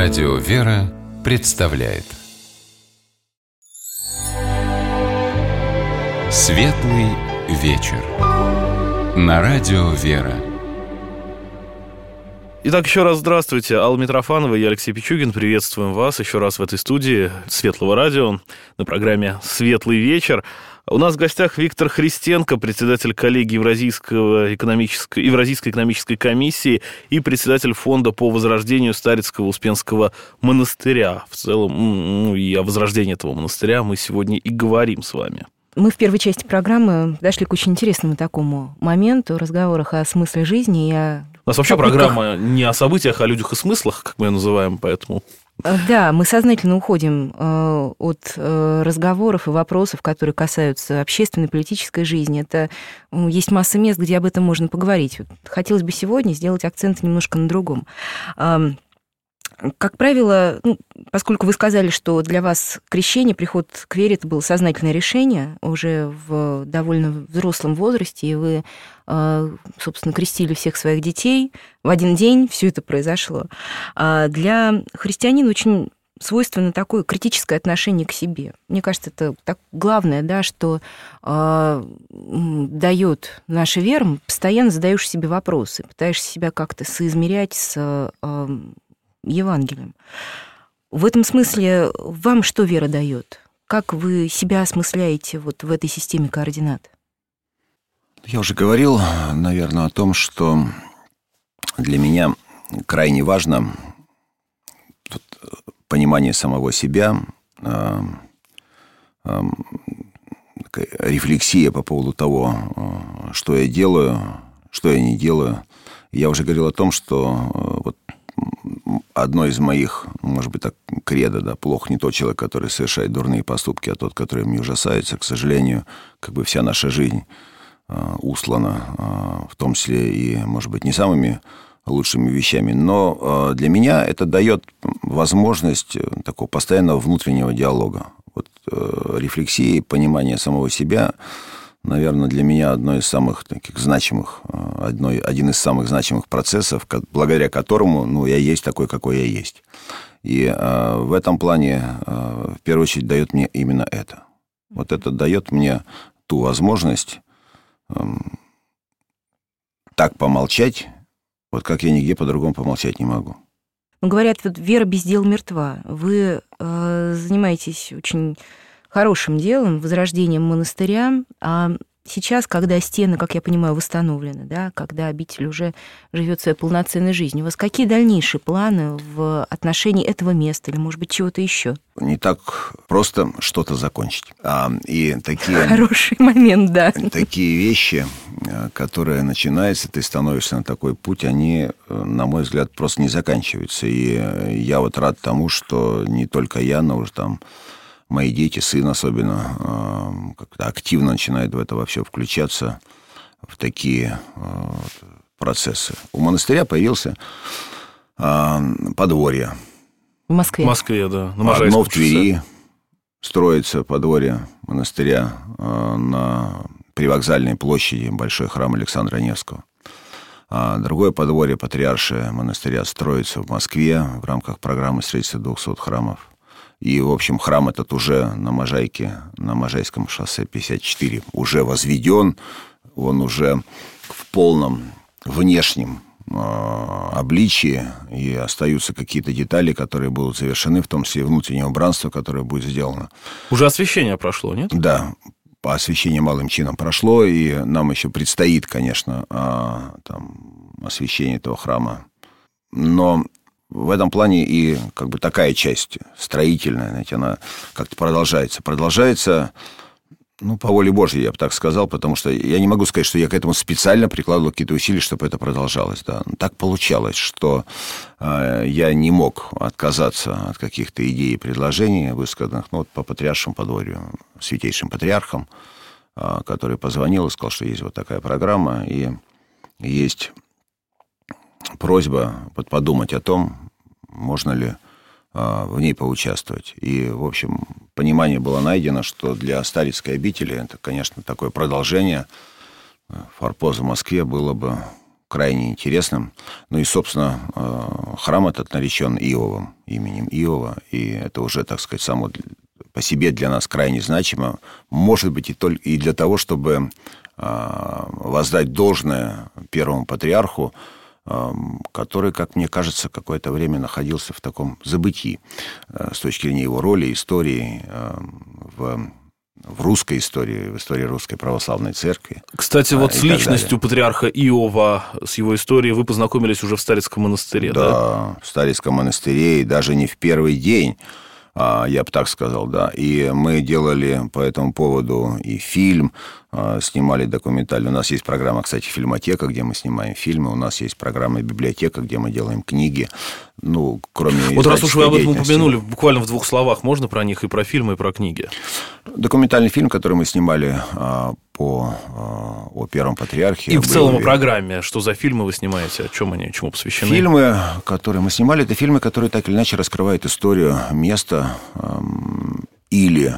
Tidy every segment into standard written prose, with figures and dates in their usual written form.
Радио «Вера» представляет Светлый вечер на Радио «Вера». Итак, еще раз здравствуйте. Алла Митрофанова и я, Алексей Пичугин. Приветствуем вас еще раз в этой студии Светлого радио на программе «Светлый вечер». У нас в гостях Виктор Христенко, председатель коллегии Евразийской экономической комиссии и председатель фонда по возрождению Старицкого Успенского монастыря. В целом, и о возрождении этого монастыря мы сегодня и говорим с вами. Мы в первой части программы дошли к очень интересному такому моменту, разговорах о смысле жизни и о... У нас вообще программа не о событиях, а о людях и смыслах, как мы ее называем, поэтому... Да, мы сознательно уходим от разговоров и вопросов, которые касаются общественной, политической жизни. Это есть масса мест, где об этом можно поговорить. Хотелось бы сегодня сделать акцент немножко на другом. Как правило, поскольку вы сказали, что для вас крещение, приход к вере, это было сознательное решение уже в довольно взрослом возрасте, и вы, собственно, крестили всех своих детей, в один день все это произошло. Для христианина очень свойственно такое критическое отношение к себе. Мне кажется, это так главное, да, что дает наша вера, постоянно задаешь себе вопросы, пытаешься себя как-то соизмерять с Евангелием. В этом смысле вам что вера дает? Как вы себя осмысляете вот в этой системе координат? Я уже говорил, наверное, о том, что для меня крайне важно понимание самого себя, рефлексия по поводу того, что я делаю, что я не делаю. Я уже говорил о том, что вот одно из моих, может быть, так, кредо, да, плох не тот человек, который совершает дурные поступки, а тот, который мне ужасается. К сожалению, как бы вся наша жизнь услана, в том числе и, может быть, не самыми лучшими вещами. Но для меня это дает возможность такого постоянного внутреннего диалога. Вот рефлексии, понимание самого себя, наверное, для меня один из самых значимых процессов, благодаря которому я есть такой, какой я есть. И в этом плане, в первую очередь, дает мне именно это. Вот это дает мне ту возможность так помолчать, вот как я нигде по-другому помолчать не могу. Говорят, вот вера без дел мертва. Вы занимаетесь очень хорошим делом, возрождением монастыря, а сейчас, когда стены, как я понимаю, восстановлены, да, когда обитель уже живет своей полноценной жизнью, у вас какие дальнейшие планы в отношении этого места или, может быть, чего-то еще? Не так просто что-то закончить. И такие... Хороший момент, да. Такие вещи, которые начинаются, ты становишься на такой путь, они, на мой взгляд, просто не заканчиваются. И я вот рад тому, что не только я, но уже там мои дети, сын особенно, как-то активно начинает в это во все включаться, в такие процессы. У монастыря появился подворье. В Москве? В Москве, да. Одно в Твери строится подворье монастыря на привокзальной площади, большой храм Александра Невского. Другое подворье патриаршее монастыря строится в Москве в рамках программы строительства 200 храмов. И, в общем, храм этот уже на Можайке, на Можайском шоссе 54 уже возведен. Он уже в полном внешнем обличии. И остаются какие-то детали, которые будут завершены, в том числе и внутреннее убранство, которое будет сделано. Уже освящение прошло, нет? Да, освящение малым чином прошло. И нам еще предстоит, конечно, освящение этого храма. Но... В этом плане и как бы такая часть строительная, знаете, она как-то продолжается. Продолжается, по воле Божьей, я бы так сказал, потому что я не могу сказать, что я к этому специально прикладывал какие-то усилия, чтобы это продолжалось. Да. Так получалось, что я не мог отказаться от каких-то идей и предложений, высказанных по патриаршему подворью, святейшим патриархом, который позвонил и сказал, что есть вот такая программа, и есть... просьба подумать о том, можно ли в ней поучаствовать. И, в общем, понимание было найдено, что для Старицкой обители это, конечно, такое продолжение форпоста в Москве было бы крайне интересным. Ну и, собственно, храм этот наречен Иовом, именем Иова, и это уже, так сказать, само по себе для нас крайне значимо. Может быть, и для того, чтобы воздать должное первому патриарху, который, как мне кажется, какое-то время находился в таком забытии с точки зрения его роли, истории в русской истории, в истории Русской Православной Церкви. Кстати, вот с личностью патриарха Иова, с его историей вы познакомились уже в Старицком монастыре, да? Да, в Старицком монастыре, и даже не в первый день, я бы так сказал, да. И мы делали по этому поводу и фильм, снимали документальный. У нас есть программа, кстати, «Фильмотека», где мы снимаем фильмы. У нас есть программа «Библиотека», где мы делаем книги. Ну, кроме... Вот раз уж вы об этом упомянули, буквально в 2 словах, можно про них и про фильмы, и про книги? Документальный фильм, который мы снимали о первом патриархе. И в целом о программе. Что за фильмы вы снимаете? О чем они, чему посвящены? Фильмы, которые мы снимали, это фильмы, которые так или иначе раскрывают историю места или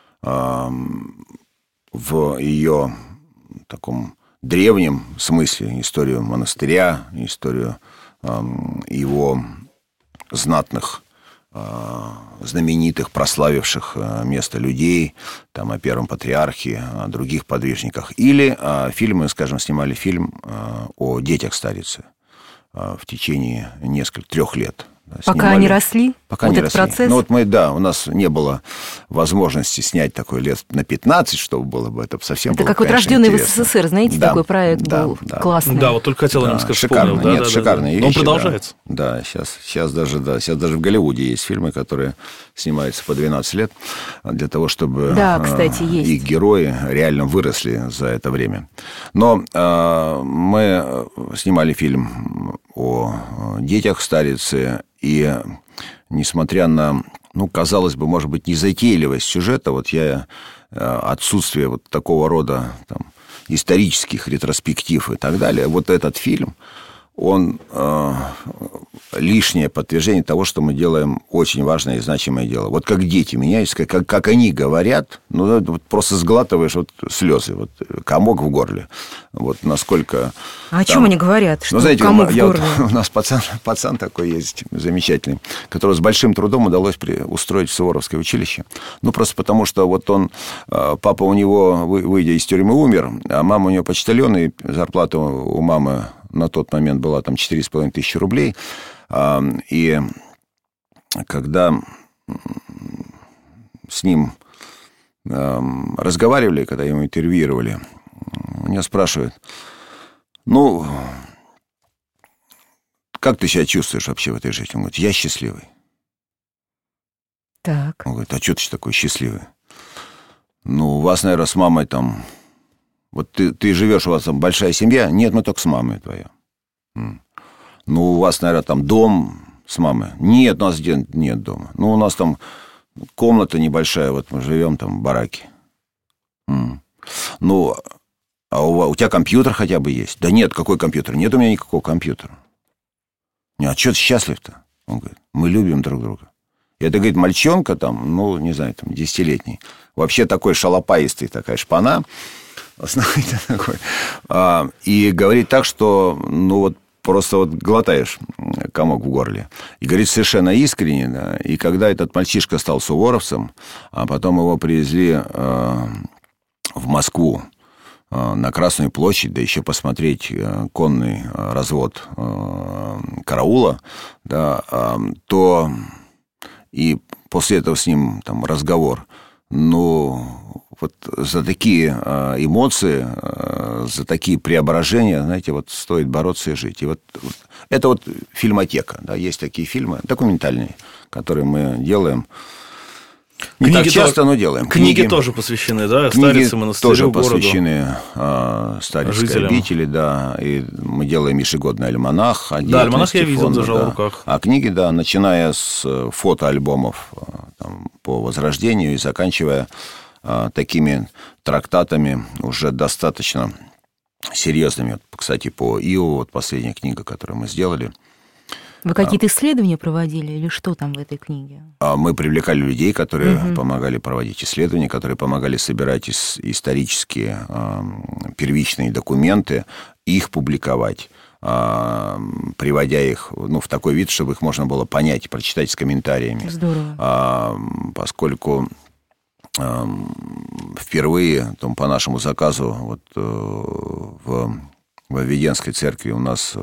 в ее таком древнем смысле историю монастыря, историю его знатных, знаменитых, прославивших место людей, там, о первом патриархе, о других подвижниках. Или фильмы, скажем, снимали фильм о детях Старицы в течение 3 лет. Пока они росли? Пока вот не этот росли. процесс? Ну, вот у нас не было возможности снять такой лет на 15, чтобы было бы это совсем это было, как вот конечно, «Рожденный интересно. в СССР», знаете, да, такой проект был классный. Да, вот только хотел немножко шикарно. вспомнил. Нет, шикарные вещи. Он продолжается. Да, сейчас даже в Голливуде есть фильмы, которые снимаются по 12 лет для того, чтобы кстати, есть. их герои реально выросли за это время. Но мы снимали фильм о детях Старицы, и несмотря на, казалось бы, может быть, незатейливость сюжета, отсутствие вот такого рода там, исторических ретроспектив и так далее, вот этот фильм, он лишнее подтверждение того, что мы делаем очень важное и значимое дело. Вот как дети меняются, как они говорят, просто сглатываешь слезы, комок в горле. Вот насколько... А о чем они говорят? Что знаете, комок в горле? У нас пацан такой есть замечательный, которого с большим трудом удалось устроить в Суворовское училище. Просто потому, что папа у него, выйдя из тюрьмы, умер, а мама у него почтальон, и зарплата у мамы на тот момент была там 4,5 тысячи рублей. И когда с ним разговаривали, когда его интервьюировали, меня спрашивают, как ты себя чувствуешь вообще в этой жизни? Он говорит, я счастливый. Так. Он говорит, а что ты такой счастливый? У вас, наверное, с мамой там... Вот ты живешь, у вас там большая семья? Нет, мы только с мамой твоей. У вас, наверное, там дом с мамой? Нет, у нас нет дома. У нас там комната небольшая, мы живем там в бараке. А у тебя компьютер хотя бы есть? Да нет, какой компьютер? Нет у меня никакого компьютера. А что ты счастлив-то? Он говорит, мы любим друг друга. И это, говорит, мальчонка там, не знаю, там, 10-летний. Вообще такой шалопаистый, такая шпана. Знаете, такой. И говорит так, что, просто глотаешь комок в горле. И говорит совершенно искренне, да. И когда этот мальчишка стал суворовцем, а потом его привезли в Москву на Красную площадь, да еще посмотреть конный развод караула, да, то и после этого с ним там разговор. За такие эмоции, за такие преображения, знаете, стоит бороться и жить. И это фильмотека, да, есть такие фильмы документальные, которые мы делаем. Не так часто, но делаем. Книги тоже посвящены, да, Старице, монастырю, тоже городу. Посвящены Старицкой обители, да, и мы делаем ежегодный альманах. Да, альманах я видел, держал в руках. А книги, да, начиная с фотоальбомов по Возрождению и заканчивая такими трактатами уже достаточно серьезными. Кстати, по Иову, последняя книга, которую мы сделали. Вы какие-то исследования проводили или что там в этой книге? Мы привлекали людей, которые помогали проводить исследования, которые помогали собирать исторические первичные документы, их публиковать. приводя их в такой вид, чтобы их можно было понять, прочитать с комментариями. Здорово. Поскольку впервые по нашему заказу в Введенской церкви у нас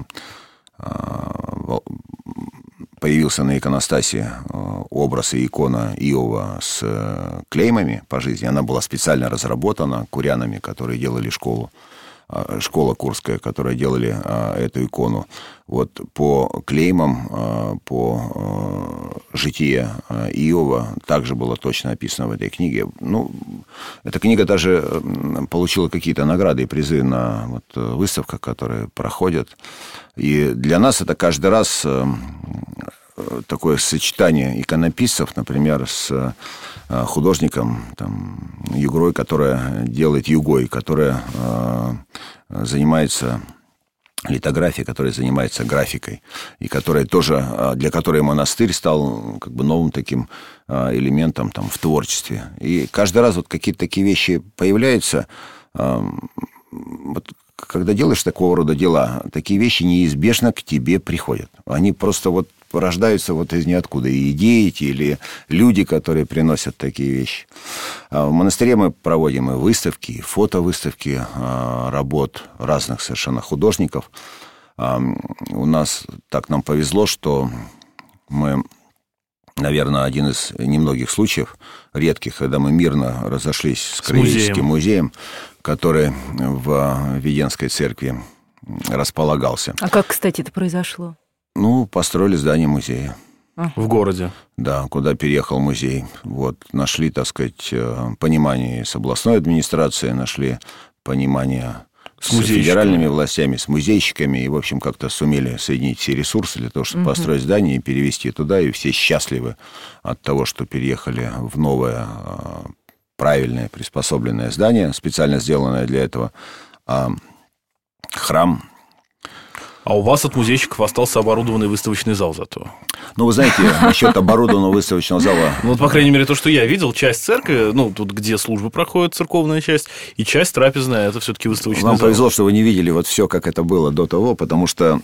появился на иконостасе образ и икона Иова с клеймами по жизни. Она была специально разработана курянами, которые делали школа курская, которые делали эту икону. По клеймам, по житие Иова также было точно описано в этой книге. Эта книга даже получила какие-то награды и призы на выставках, которые проходят. И для нас это каждый раз такое сочетание иконописцев, например, с художником Югой, которая занимается литографией, которая занимается графикой, и которая тоже, для которой монастырь стал новым таким элементом в творчестве. И каждый раз какие-то такие вещи появляются. Когда делаешь такого рода дела, такие вещи неизбежно к тебе приходят. Они просто рождаются из ниоткуда. И идеи или люди, которые приносят такие вещи. В монастыре мы проводим и выставки, и фотовыставки работ разных совершенно художников. У нас нам повезло, что мы, наверное, один из немногих случаев, редких, когда мы мирно разошлись с Краеведческим музеем, который в Введенской церкви располагался. А как, кстати, это произошло? Построили здание музея. В городе? Да, куда переехал музей. Нашли, понимание с областной администрацией, нашли понимание с федеральными властями, с музейщиками, и, в общем, как-то сумели соединить все ресурсы для того, чтобы построить здание и перевести туда, и все счастливы от того, что переехали в новое, правильное, приспособленное здание, специально сделанное для этого. Храм... А у вас от музейщиков остался оборудованный выставочный зал зато. Вы знаете, насчет оборудованного выставочного зала... по крайней мере, то, что я видел, часть церкви, тут, где службы проходят, церковная часть, и часть трапезная, это все-таки выставочный зал. Вам повезло, что вы не видели все, как это было до того, потому что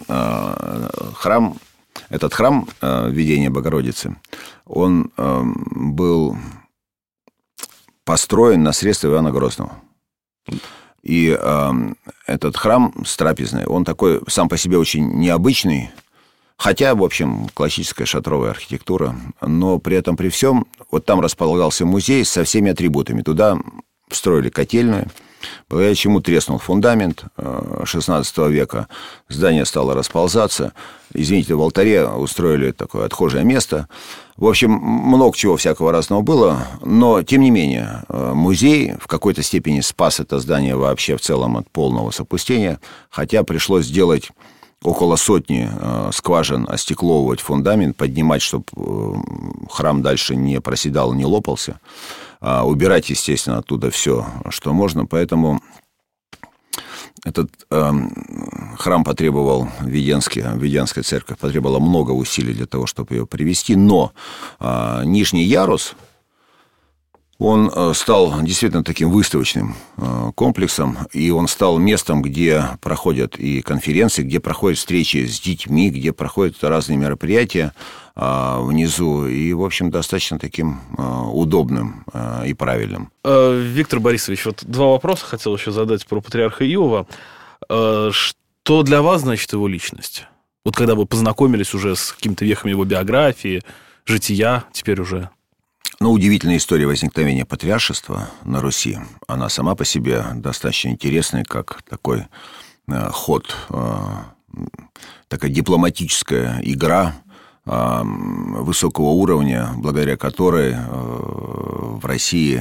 этот храм Введения Богородицы, он был построен на средства Иоанна Грозного. И этот храм с трапезной, он такой сам по себе очень необычный, хотя, в общем, классическая шатровая архитектура, но при этом, при всем, там располагался музей со всеми атрибутами. Туда встроили котельную, благодаря чему треснул фундамент XVI века, здание стало расползаться. Извините, в алтаре устроили такое отхожее место. В общем, много чего всякого разного было, но, тем не менее, музей в какой-то степени спас это здание вообще в целом от полного запустения, хотя пришлось сделать около 100 скважин, остекловывать фундамент, поднимать, чтобы храм дальше не проседал, не лопался, убирать, естественно, оттуда все, что можно, поэтому... Этот храм потребовал, Введенская церковь потребовала много усилий для того, чтобы ее привести, но нижний ярус, он стал действительно таким выставочным комплексом, и он стал местом, где проходят и конференции, где проходят встречи с детьми, где проходят разные мероприятия внизу, и, в общем, достаточно таким удобным и правильным. Виктор Борисович, 2 вопроса хотел еще задать про патриарха Иова. Что для вас значит его личность? Когда вы познакомились уже с какими-то вехами его биографии, жития, теперь уже... Удивительная история возникновения патриаршества на Руси. Она сама по себе достаточно интересная, как такой ход, такая дипломатическая игра высокого уровня, благодаря которой в России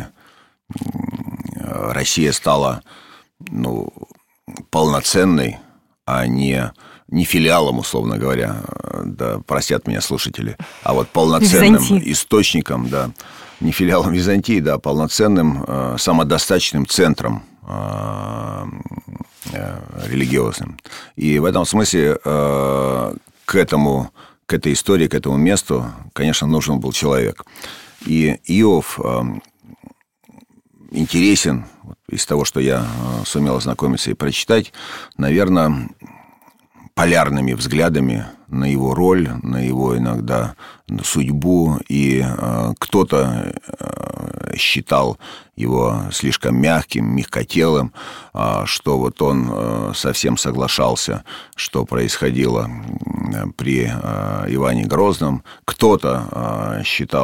Россия стала полноценной, а не филиалом, условно говоря, да, простят меня слушатели, а полноценным источником, да, не филиалом Византии, да, полноценным самодостаточным центром религиозным. И в этом смысле к этой истории, к этому месту, конечно, нужен был человек. И Иов интересен, из того, что я сумел ознакомиться и прочитать, наверное, полярными взглядами на его роль, на его иногда судьбу, и кто-то считал его слишком мягким, мягкотелым, что вот он совсем соглашался, что происходило при Иване Грозном. Кто-то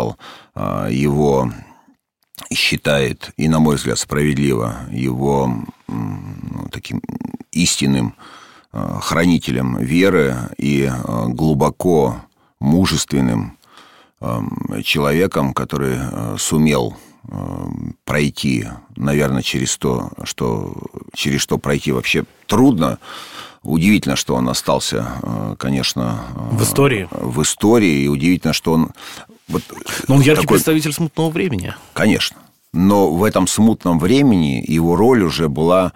считает, и, на мой взгляд, справедливо, его таким истинным хранителем веры и глубоко мужественным человеком, который сумел пройти, наверное, через что пройти вообще трудно. Удивительно, что он остался, конечно, в истории, и удивительно, что он... Но он яркий представитель смутного времени. Конечно. Но в этом смутном времени его роль уже была...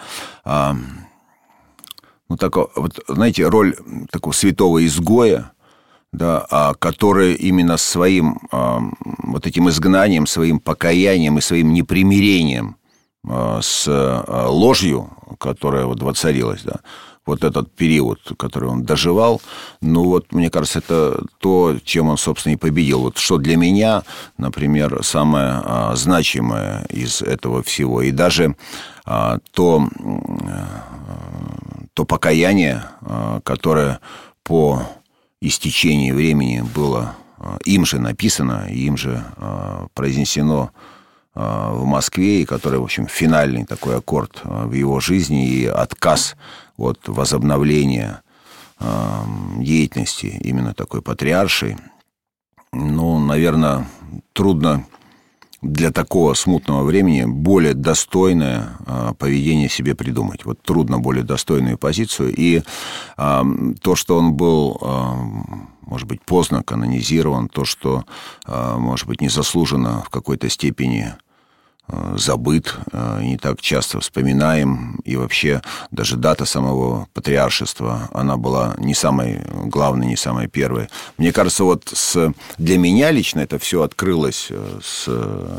знаете, роль такого святого изгоя, да, который именно своим вот этим изгнанием, своим покаянием и своим непримирением с ложью, которая вот воцарилась, да, вот этот период, который он доживал, мне кажется, это то, чем он, собственно, и победил. Вот что для меня, например, самое значимое из этого всего, и даже то покаяние, которое по истечении времени было им же написано, им же произнесено в Москве, и которое, в общем, финальный такой аккорд в его жизни и отказ от возобновления деятельности именно такой патриаршей. Наверное, трудно для такого смутного времени более достойное поведение себе придумать. Вот трудно более достойную позицию. И то, что он был, может быть, поздно канонизирован, то, что, может быть, незаслуженно в какой-то степени забыт, не так часто вспоминаем, и вообще даже дата самого патриаршества, она была не самой главной, не самой первой. Мне кажется, для меня лично это все открылось с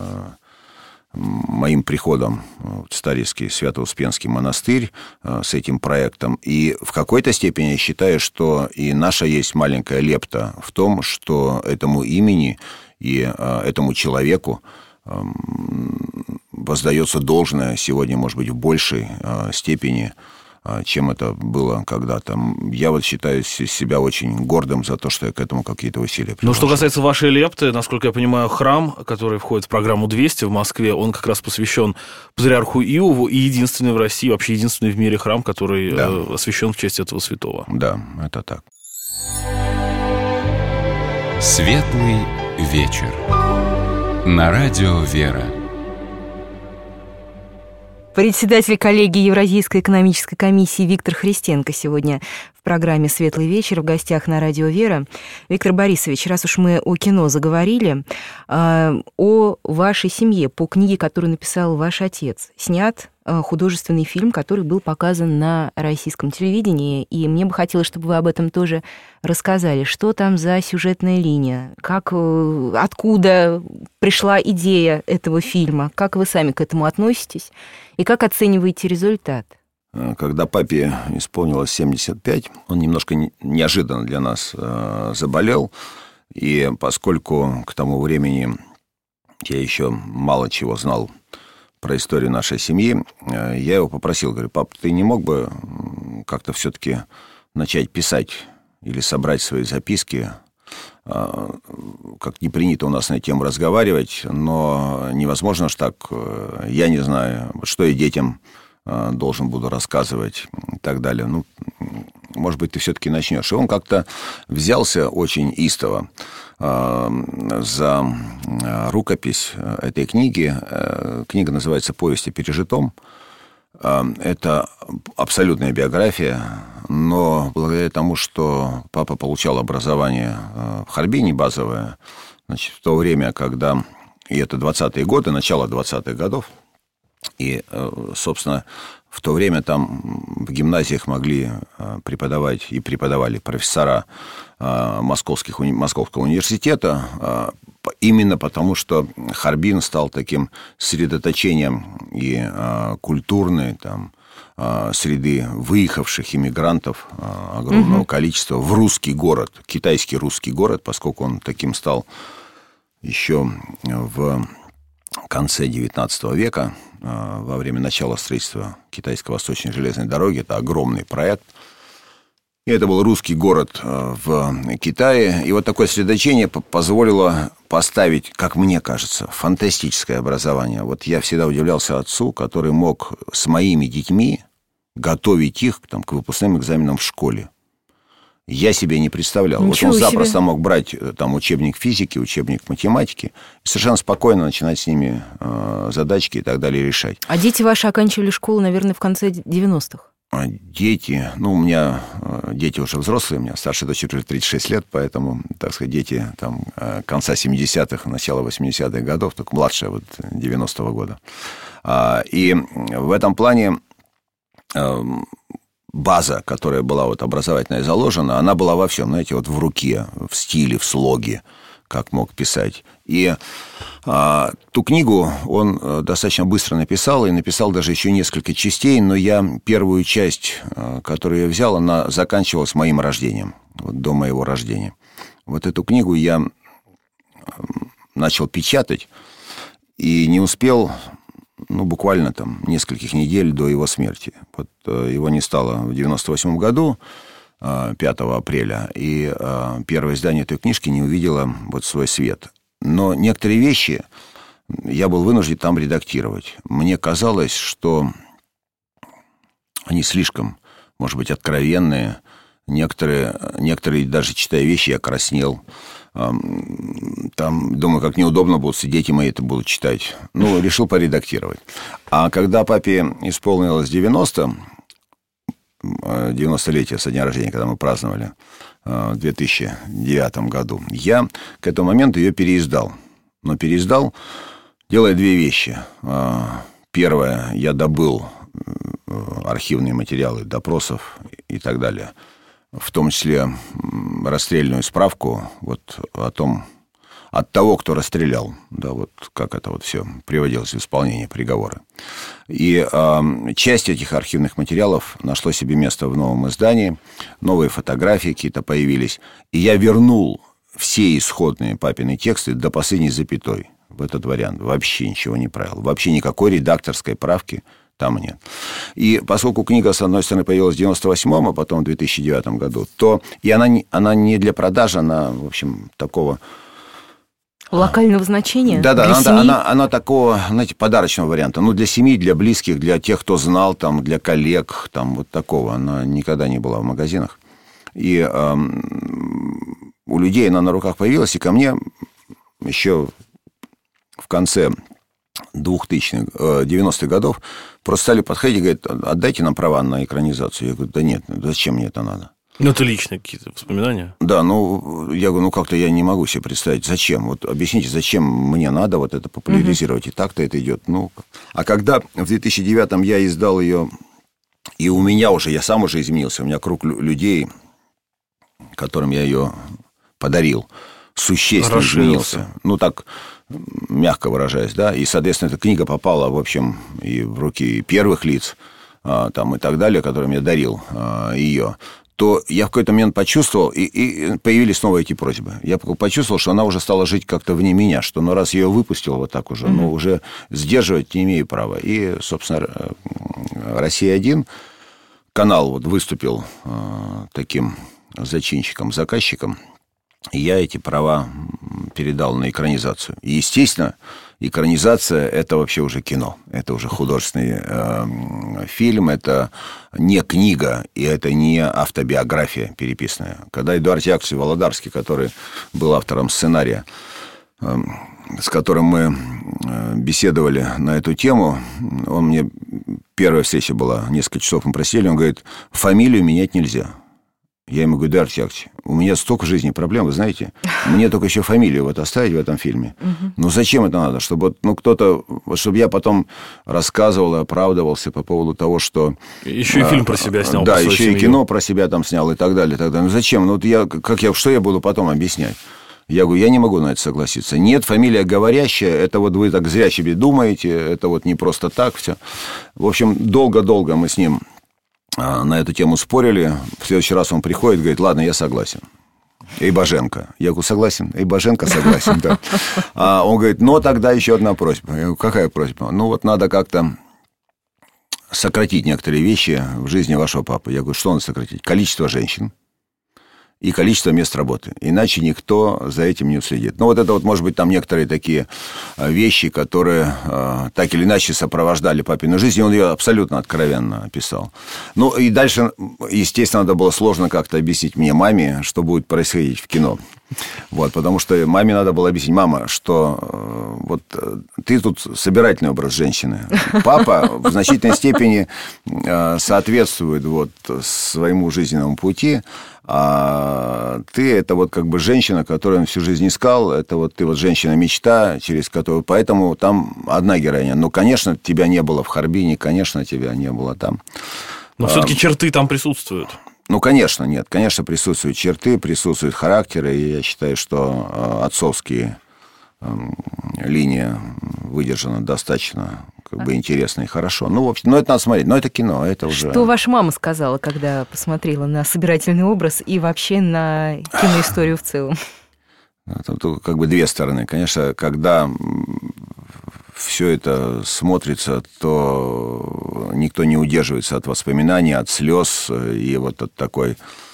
моим приходом в Старицкий Свято-Успенский монастырь, с этим проектом. И в какой-то степени я считаю, что и наша есть маленькая лепта в том, что этому имени и этому человеку воздается должное сегодня, может быть, в большей степени, чем это было когда-то. Я считаю себя очень гордым за то, что я к этому какие-то усилия приложил. Что касается вашей лепты, насколько я понимаю, храм, который входит в программу 200 в Москве, он как раз посвящен патриарху Иову, и единственный в России, вообще единственный в мире храм, который освящен в честь этого святого. Да, это так. Светлый вечер. На радио «Вера». Председатель коллегии Евразийской экономической комиссии Виктор Христенко сегодня в программе «Светлый вечер» в гостях на радио «Вера». Виктор Борисович, раз уж мы о кино заговорили, о вашей семье, по книге, которую написал ваш отец, снят художественный фильм, который был показан на российском телевидении, и мне бы хотелось, чтобы вы об этом тоже рассказали. Что там за сюжетная линия? Откуда пришла идея этого фильма? Как вы сами к этому относитесь? И как оцениваете результат? Когда папе исполнилось 75, он немножко неожиданно для нас заболел, и поскольку к тому времени я еще мало чего знал про историю нашей семьи, я его попросил, говорю: пап, ты не мог бы как-то все-таки начать писать или собрать свои записки? Как не принято у нас на эту тему разговаривать, но невозможно ж так, я не знаю, что я детям должен буду рассказывать и так далее. Может быть, ты все-таки начнешь. И он как-то взялся очень истово за рукопись этой книги. Книга называется «Повесть о пережитом». Это абсолютная биография, но благодаря тому, что папа получал образование в Харбине базовое, в то время, когда... И это 20-е годы, начало 20-х годов, и, собственно, в то время там в гимназиях могли преподавать и преподавали профессора Московского университета, именно потому, что Харбин стал таким средоточением и культурной, среды выехавших иммигрантов огромного количества в русский город, китайский русский город, поскольку он таким стал еще в конце XIX века, во время начала строительства Китайско-Восточной железной дороги. Это огромный проект. И это был русский город в Китае. И вот такое сосредоточение позволило поставить, как мне кажется, фантастическое образование. Вот я всегда удивлялся отцу, который мог с моими детьми готовить их там, к выпускным экзаменам в школе. Я себе не представлял. Ничего вот он себе. запросто мог брать там учебник физики, учебник математики, и совершенно спокойно начинать с ними задачки и так далее решать. А дети ваши оканчивали школу, наверное, в конце 90-х? Дети, у меня дети уже взрослые, у меня старшая дочь уже 36 лет, поэтому, так сказать, дети там конца 70-х, начала 80-х годов, только младшая вот 90-го года. И в этом плане база, которая была вот образовательная заложена, она была во всем, знаете, вот в руке, в стиле, в слоге, как мог писать. И ту книгу он достаточно быстро написал, и написал даже еще несколько частей, но я первую часть, которую я взял, она заканчивалась моим рождением, вот до моего рождения. Вот эту книгу я начал печатать и не успел, буквально там нескольких недель до его смерти. Вот его не стало в 98 году, 5 апреля, и первое издание этой книжки не увидело вот свой свет. Но некоторые вещи я был вынужден там редактировать. Мне казалось, что они слишком, может быть, откровенные. Некоторые даже читая вещи, я краснел. Там, думаю, как неудобно будет, дети мои это будут читать. Решил поредактировать. А когда папе исполнилось 90-летие со дня рождения, когда мы праздновали в 2009 году, я к этому моменту ее переиздал. Но переиздал, делая две вещи. Первое, я добыл архивные материалы допросов и так далее, в том числе расстрельную справку вот о том, от того, кто расстрелял, да, вот как это вот все приводилось в исполнение приговора. И часть этих архивных материалов нашла себе место в новом издании, новые фотографии какие-то появились, и я вернул все исходные папины тексты до последней запятой в этот вариант. Вообще ничего не правил, вообще никакой редакторской правки там нет. И поскольку книга, с одной стороны, появилась в 98-м, а потом в 2009 году, то и она не для продажи, она, в общем, такого... Локального значения? Да, для семьи? она такого, знаете, подарочного варианта. Для семьи, для близких, для тех, кто знал, там, для коллег, там, вот такого. Она никогда не была в магазинах. И у людей она на руках появилась, и ко мне еще в конце 90-х годов просто стали подходить и говорят: отдайте нам права на экранизацию. Я говорю: да нет, зачем мне это надо? Это личные какие-то воспоминания? Да, я говорю, как-то я не могу себе представить, зачем. Вот объясните, зачем мне надо вот это популяризировать, и так-то это идет. А когда в 2009-м я издал ее, и у меня уже, я сам уже изменился, у меня круг людей, которым я ее подарил, существенно изменился. Так, мягко выражаясь, да, и, соответственно, эта книга попала, в общем, и в руки первых лиц, там, и так далее, которым я дарил ее, то я в какой-то момент почувствовал, и появились снова эти просьбы. Я почувствовал, что она уже стала жить как-то вне меня, что раз я ее выпустил вот так уже, уже сдерживать не имею права. И, собственно, «Россия-1» канал вот выступил таким зачинщиком, заказчиком, и я эти права передал на экранизацию. И, естественно, экранизация – это вообще уже кино. Это уже художественный фильм, это не книга, и это не автобиография переписанная. Когда Эдуард Яковлевич Володарский, который был автором сценария, с которым мы беседовали на эту тему, он мне... Первая встреча была, несколько часов мы просидели, он говорит: фамилию менять нельзя. Я ему говорю: Эдуард Яковлевич, у меня столько в жизни проблем, вы знаете, мне только еще фамилию вот оставить в этом фильме. Зачем это надо? Чтобы кто-то, чтобы я потом рассказывал и оправдывался по поводу того, что... Еще и фильм про себя снял. Да, еще и кино про себя там снял и так далее, и так далее. Зачем? Что я буду потом объяснять? Я говорю, я не могу на это согласиться. Нет, фамилия говорящая, это вот вы так зря себе думаете, это вот не просто так все. В общем, долго-долго мы с ним на эту тему спорили. В следующий раз он приходит, говорит, ладно, я согласен. Эйбаженко. Я говорю, согласен. Эйбаженко согласен, да. А он говорит, но тогда еще одна просьба. Я говорю, какая просьба? Ну, вот надо как-то сократить некоторые вещи в жизни вашего папы. Я говорю, что надо сократить? Количество женщин и количество мест работы. Иначе никто за этим не уследит. Ну, вот это вот, может быть, там некоторые такие вещи, которые так или иначе сопровождали папину жизнь, и он ее абсолютно откровенно описал. Ну, и дальше, естественно, надо было сложно как-то объяснить мне, маме, что будет происходить в кино. Вот, потому что маме надо было объяснить, мама, что вот ты тут собирательный образ женщины. Папа в значительной степени соответствует вот своему жизненному пути, а ты это вот как бы женщина, которую он всю жизнь искал, это вот ты вот женщина-мечта, через которую... Поэтому там одна героиня. Ну, конечно, тебя не было в Харбине, конечно, тебя не было там. Но все-таки черты там присутствуют. Ну, конечно, нет. Конечно, присутствуют черты, присутствуют характеры, и я считаю, что отцовские линия выдержана достаточно как бы интересно и хорошо. Ну, в общем, это надо смотреть. Но это кино, это уже... Что ваша мама сказала, когда посмотрела на собирательный образ и вообще на киноисторию в целом? Тут как бы две стороны. Конечно, когда все это смотрится, то никто не удерживается от воспоминаний, от слез и вот от такой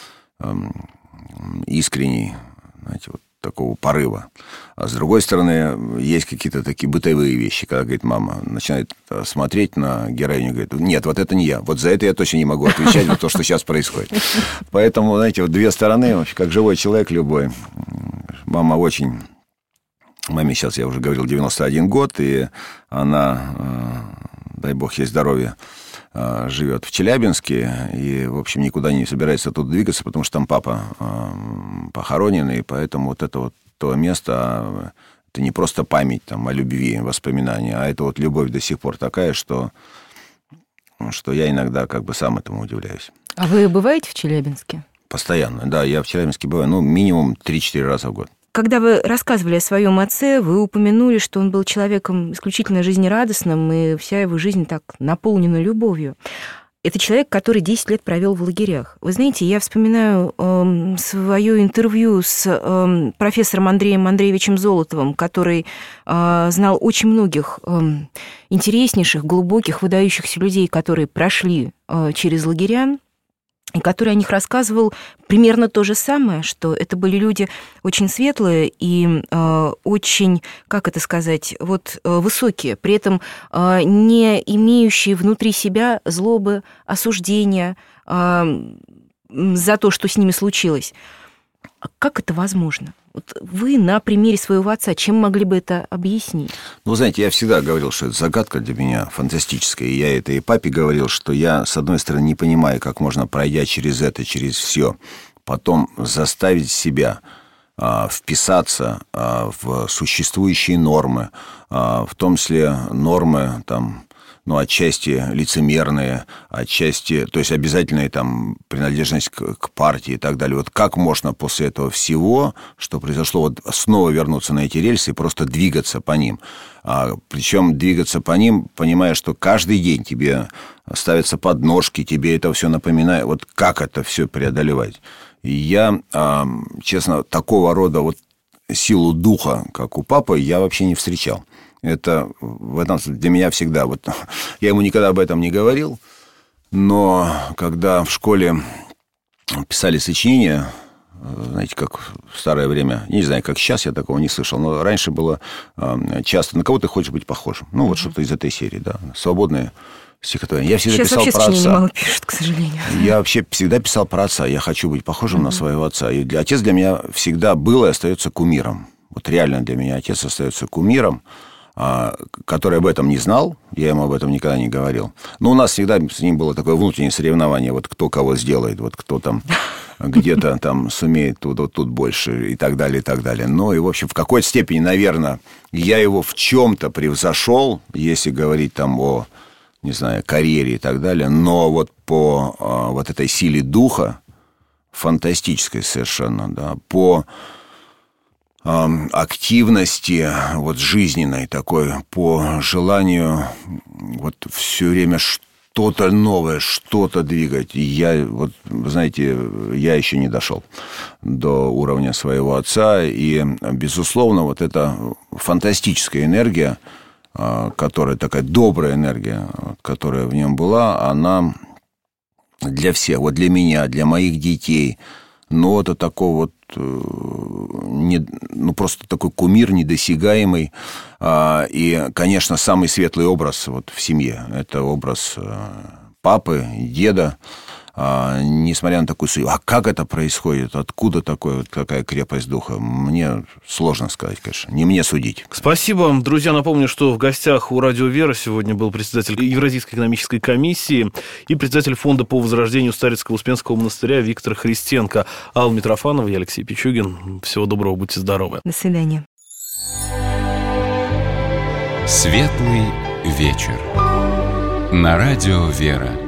искренней, знаете, вот такого порыва. А с другой стороны, есть какие-то такие бытовые вещи, когда, говорит, мама начинает смотреть на героиню и говорит, нет, вот это не я, вот за это я точно не могу отвечать, за то, что сейчас происходит. Поэтому, знаете, вот две стороны, вообще, как живой человек любой. Мама очень... Маме сейчас, я уже говорил, 91 год, и она, дай бог ей здоровья, живет в Челябинске, и, в общем, никуда не собирается тут двигаться, потому что там папа похоронен, и поэтому вот это вот то место, это не просто память там, о любви, воспоминания, а это вот любовь до сих пор такая, что я иногда как бы сам этому удивляюсь. А вы бываете в Челябинске? Постоянно, да, я в Челябинске бываю, ну, минимум 3-4 раза в год. Когда вы рассказывали о своем отце, вы упомянули, что он был человеком исключительно жизнерадостным, и вся его жизнь так наполнена любовью. Это человек, который 10 лет провел в лагерях. Вы знаете, я вспоминаю свое интервью с профессором Андреем Андреевичем Золотовым, который знал очень многих интереснейших, глубоких, выдающихся людей, которые прошли через лагеря, и который о них рассказывал примерно то же самое, что это были люди очень светлые и очень, как это сказать, вот высокие, при этом не имеющие внутри себя злобы, осуждения за то, что с ними случилось. Как это возможно? Вот вы на примере своего отца чем могли бы это объяснить? Ну, знаете, я всегда говорил, что это загадка для меня фантастическая. И я это и папе говорил, что я, с одной стороны, не понимаю, как можно, пройдя через это, через все, потом заставить себя вписаться в существующие нормы, в том числе нормы там, ну, отчасти лицемерные, отчасти, то есть обязательная там принадлежность к партии и так далее. Вот как можно после этого всего, что произошло, вот снова вернуться на эти рельсы и просто двигаться по ним? Причем двигаться по ним, понимая, что каждый день тебе ставятся подножки, тебе это все напоминает. Вот как это все преодолевать? И я, честно, такого рода вот силу духа, как у папы, я вообще не встречал. Это в этом для меня всегда... Вот, я ему никогда об этом не говорил, но когда в школе писали сочинения, знаете, как в старое время, не знаю, как сейчас, я такого не слышал, но раньше было часто, на кого ты хочешь быть похожим. Ну, вот что-то из этой серии, да, свободное стихотворение. Я всегда сейчас писал про отца. Сейчас вообще мало пишут, к сожалению. Я вообще всегда писал про отца. Я хочу быть похожим на своего отца. И отец для меня всегда был и остается кумиром. Вот реально для меня отец остается кумиром, который об этом не знал, я ему об этом никогда не говорил. Но у нас всегда с ним было такое внутреннее соревнование, вот кто кого сделает, вот кто там где-то там сумеет тут больше и так далее, и так далее. Ну и, в общем, в какой-то степени, наверное, я его в чем-то превзошел, если говорить там о, не знаю, карьере и так далее, но вот по вот этой силе духа, фантастической совершенно, да, по активности вот жизненной такой, по желанию вот все время что-то новое, что-то двигать. И я, вот, знаете, я еще не дошел до уровня своего отца. И, безусловно, вот эта фантастическая энергия, которая такая добрая энергия, которая в нем была, она для всех, вот для меня, для моих детей, но это такой вот, просто такой кумир недосягаемый. И, конечно, самый светлый образ вот в семье – это образ папы, деда. Несмотря на такую судьбу. А как это происходит? Откуда такая крепость духа? Мне сложно сказать, конечно. Не мне судить. Спасибо. Друзья, напомню, что в гостях у Радио Вера сегодня был председатель Евразийской экономической комиссии и председатель фонда по возрождению Старицкого Успенского монастыря Виктор Христенко. Алла Митрофанова, я Алексей Пичугин. Всего доброго, будьте здоровы. До свидания. Светлый вечер. На Радио Вера.